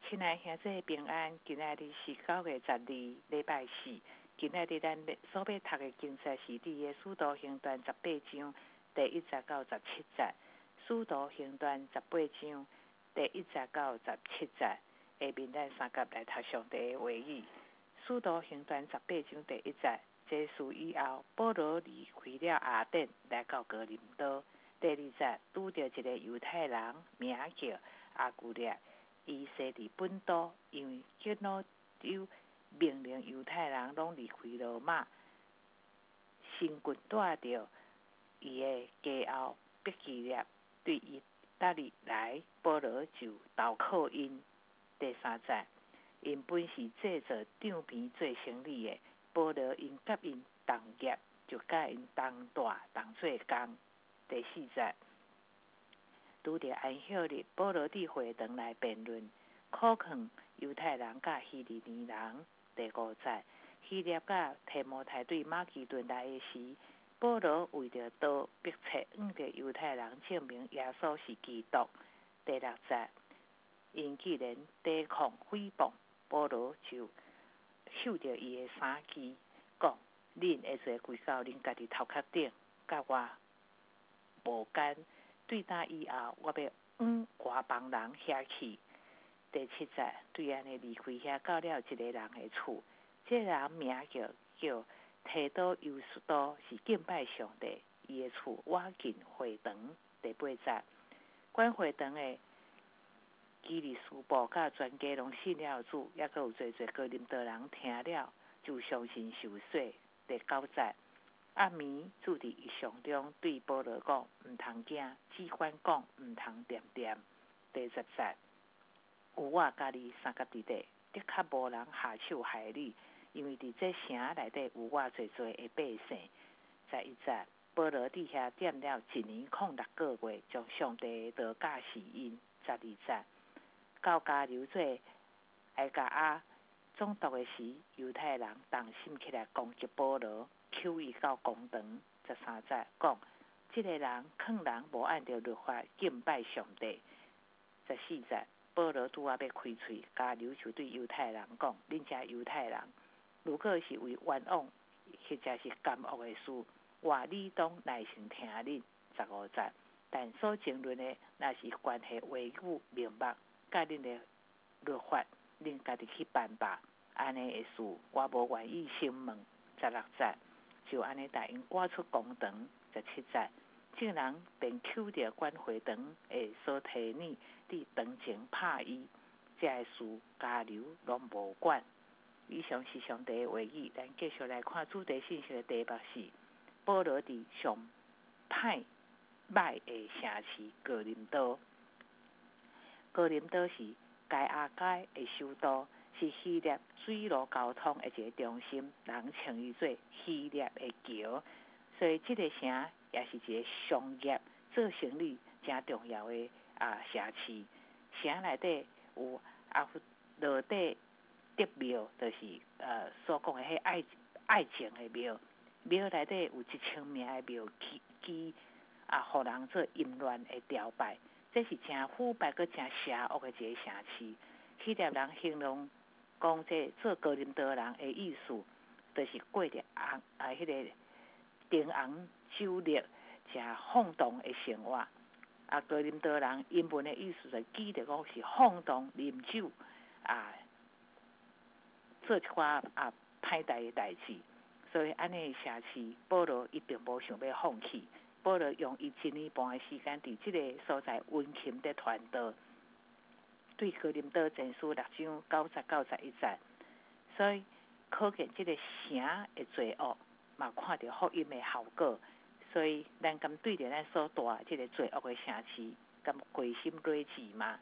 亲爱兄弟平安，今仔日是9月12，礼拜四。今仔日咱所要读的经节是伫个《使徒行传》18章第1节到17节，《使徒行传》18章第1节到17节。下面咱三甲来读上帝的话语，《使徒行传》18章第1节。这事以后，保罗离开了雅典，来到哥林多。第2节，拄着一个犹太人，名叫阿古列。伊生伫本都，因为基督就命令犹太人拢离开罗马，身躯带着伊的家后必基列对伊搭入来，保罗就投靠因。第3节，因本是制作场边做生意的，保罗因甲因同业，就甲因同住同做工。第4节，拄着安息日，保罗伫会堂来辩论，考劝犹太人甲希利尼人。第5节，希腊甲提摩太对马其顿来的时，保罗为着刀迫切向着犹太人证明耶稣是基督。第6节，因既然抵抗诽谤，保罗就收着伊的衫旗，讲：恁会做跪到恁家己头壳顶，甲我无干。对打以后，我要往外邦人遐去。第7节，对安尼离开遐，到了一个人的厝，这个人名叫提多犹斯多，是敬拜上帝。伊的厝倚近会堂。第8节，管会堂的基利斯布甲全家拢信了主，也阁有侪哥林多人听了就相信受洗。第9节，暗暝主伫异象中对保罗讲：毋通惊，只管讲，毋通点点。第10节，有我家己三甲伫地，的确无人下手害你，因为伫这城内底有我侪的百姓。11节，保罗伫遐踮了1年06个月，将上帝的道教示因。12节，到加流做埃加亚总督的时，犹太人动心起来攻击保罗，揪伊到公堂。13节讲，这个人劝人无按照律法敬拜上帝。14节，保罗拄要开喙，加流就对犹太人讲：恁这犹太人，如果是为冤枉或者是奸恶的事，我理当耐心听恁。15节，但所争论的，若是关系话语明白，甲恁的律法，恁家己去办吧。安尼的事，我无愿意审问。16节，就安尼带因赶出公堂。17节，众人便揪着管会堂的所提尼伫堂前拍伊，这个事加流拢无管。以上是上帝的话语，咱继续来看主题信息的题目是：保罗伫上歹的城市哥林多。哥林多是该亚该的首都，是希腊水路交通的一个中心，人称伊做希腊的桥，所以这个城也是一个商业做生意真重要的城市。城内底有阿弗罗底德庙，就是所讲的迄爱情的庙。庙内底有1000名的庙基互人做淫乱的雕拜。这是真腐败佮真邪恶的一个城市。希腊人形容讲，这做哥林多人的意思，就是过着迄个灯红酒绿、真放荡的生活。哥林多人英文的意思就记得讲是放荡、啉酒做一寡歹代的代志。所以安尼的城市，保罗伊并无想要放弃。保罗用伊1年半的时间，伫这个所在温馨的传道，对哥林多前书6章90到91节，所以可见这个城的罪恶，嘛看到福音的效果。所以咱敢对着咱所住这个罪恶的城市，敢归心蕊志吗？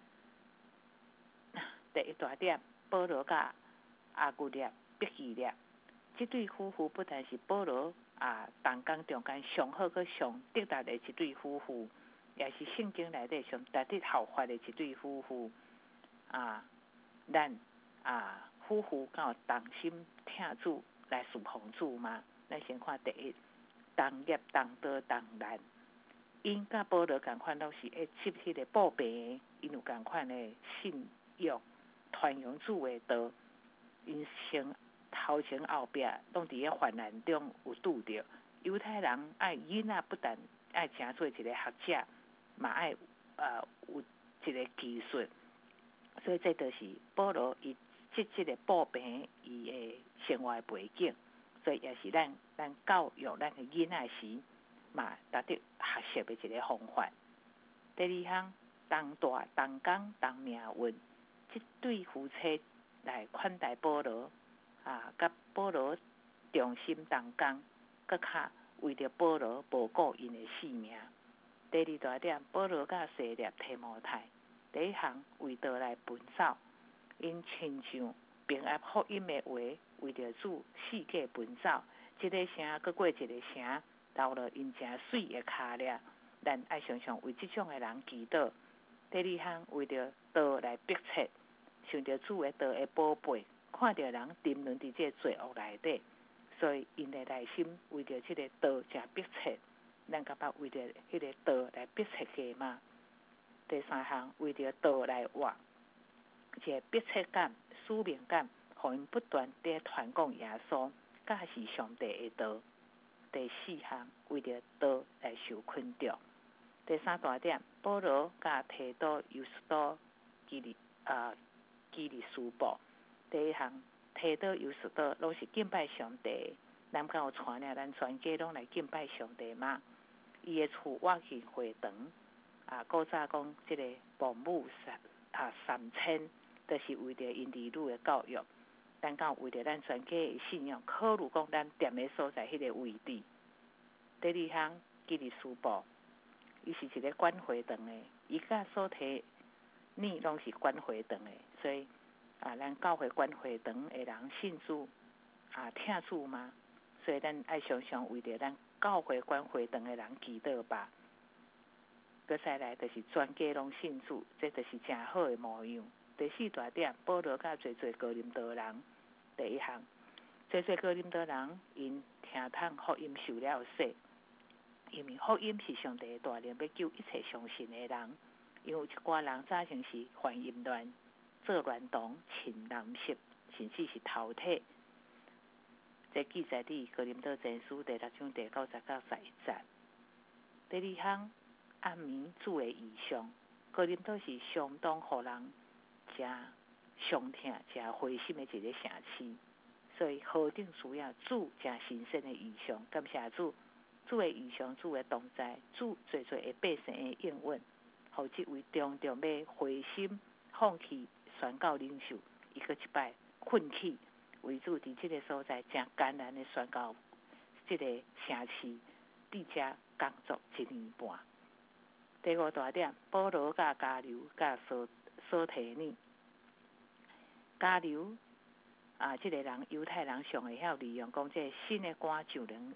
第一大点，保罗甲阿古列、必基列这对夫妇，不但是保罗同工中间上好佮上得力的一对夫妇，也是圣经内底上值得效法的一对夫妇。咱夫妇敢有同心听主来侍奉主吗？咱先看第一，同业同道同难。因甲保罗同款，都是会接迄个报病，因有同款的信仰， 传扬主的道，因头前后壁拢伫个患难中有拄着。犹太人爱囡仔不但爱成做一个学者，嘛爱有一个技术，所以这就是保罗伊即个步平伊的生活背景，所以也是咱教育咱的囡仔时嘛，达得学习的一个方法。第二项，同大同工同命运，即对夫妻来款待保罗甲保罗重心同工，搁较为着保罗保护因的性命。第二大点，保罗甲西列提摩太，第一项为道来奔走，因亲像平安福音的话，为着主世界奔走，一个城搁过一个城，到了因正水的脚掠，咱爱常常为这种的人祈祷。第二项为着道来逼切，想着主的道的宝贝，看着人沉沦伫这罪恶内底，所以因的内心为着这个道真逼切，咱敢捌为着迄个道来逼切过吗？第三项为着道来活，一个逼切感、使命感，互因不断地传讲耶稣，甲是上帝的道。第四项为着道来受困着。第三大点，保罗甲提多、犹斯多、基利斯布。第一项，提多、犹斯多拢是敬拜上帝，咱敢有传了咱全家拢来敬拜上帝吗？伊的厝挖去会堂古早讲即个父母3000，就是为着因儿女的教育。咱敢有为着咱全家的信仰，考虑讲咱踮的所在迄个位置。第二项，基利斯布。伊是一个管会堂的，伊甲所提你拢是管会堂的，所以咱教会管会堂的人信主听主吗？所以咱爱常常为着咱教会管会堂的人祈祷吧。搁再来就是全家拢信主，这就是真好的模样。第四大点，保罗甲侪哥林多人，第一项，侪哥林多人因听通福音受了洗。因为福音是上帝的大能，要救一切相信的人。因为有一寡人早前是犯淫乱、做乱童、亲男色，甚至是偷体。这记载伫哥林多前书第6章第90到91节。第二项，暗暝主的异象，哥林多是相当互人真伤痛、真灰心的一个城市，所以何等需要主真神圣的异象，感谢主。主的异象，主的同在，主最的百姓的应允，互即位常常要灰心放弃宣告领袖，伊搁一摆奋起，为主伫即个所在真艰难的宣告即个城市，伫遮工作1年半。第五大点，保罗甲加流甲所提尼，加流即个人犹太人上会晓利用讲这新的官就临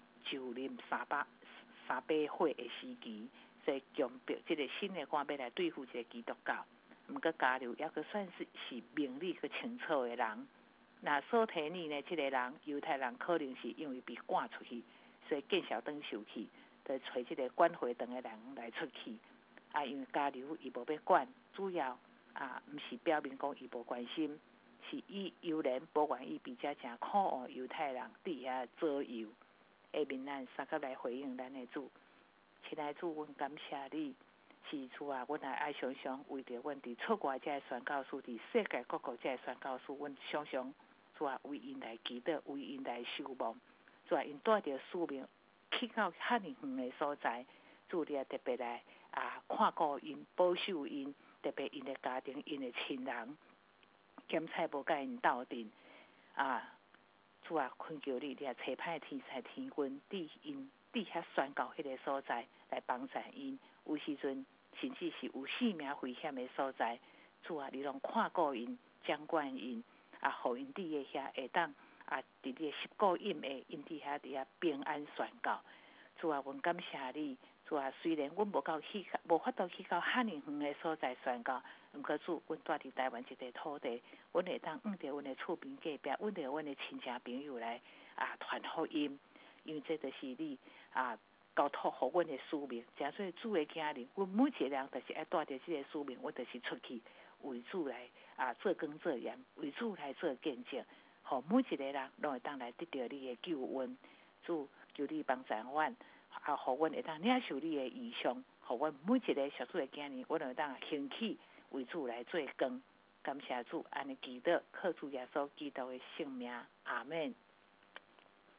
300岁的时期，所以强调即个新的官要来对付这个基督教。毋过加流也阁算是名利阁清楚的人。那所提尼呢，即个人犹太人可能是因为被赶出去，所以见小灯受气，就找即个管会堂的人来出去。因为加流伊无要管，主要毋是表明讲伊无关心。是伊犹然不愿意比较真可恶犹太人伫遐左右，下面咱三个来回应咱的主。亲爱的主，阮感谢你，是主啊！阮也爱常常为着阮伫出外这宣教士，伫世界各国这宣教士，阮常常主啊为因来祈祷，为因来守望。主啊，因带着使命去到遐尼远的所在，主你也特别来看顾因，保守因，特别因的家庭，因的亲人。咸菜无甲因斗阵主啊，恳求你，你也差派天才天君伫因伫遐宣告迄个所在来帮助因。有时阵甚至是有性命危险的所在，主啊，你拢看顾因，掌管因，互因伫个遐会当伫你的十个印的因伫遐平安宣告。主啊，阮感谢你。主啊，虽然阮无法度去到遐尼远的所在宣告，毋过主，阮住伫台湾一个土地，阮会当着阮的厝边隔壁，阮着阮的亲戚朋友来传福音，因为这就是你交托互阮的使命。诚说主的囝儿，阮每一个人就是爱带着这个使命，阮就是出去为主来做光做盐，为主来做见证，互每一个人拢会当来得到你的救恩。主求你帮助阮，互阮会当领受你的异象，互阮每一个小主的今年，阮会当兴起为主来做光。感谢主，安尼祈祷，靠主耶稣基督的圣名，阿们。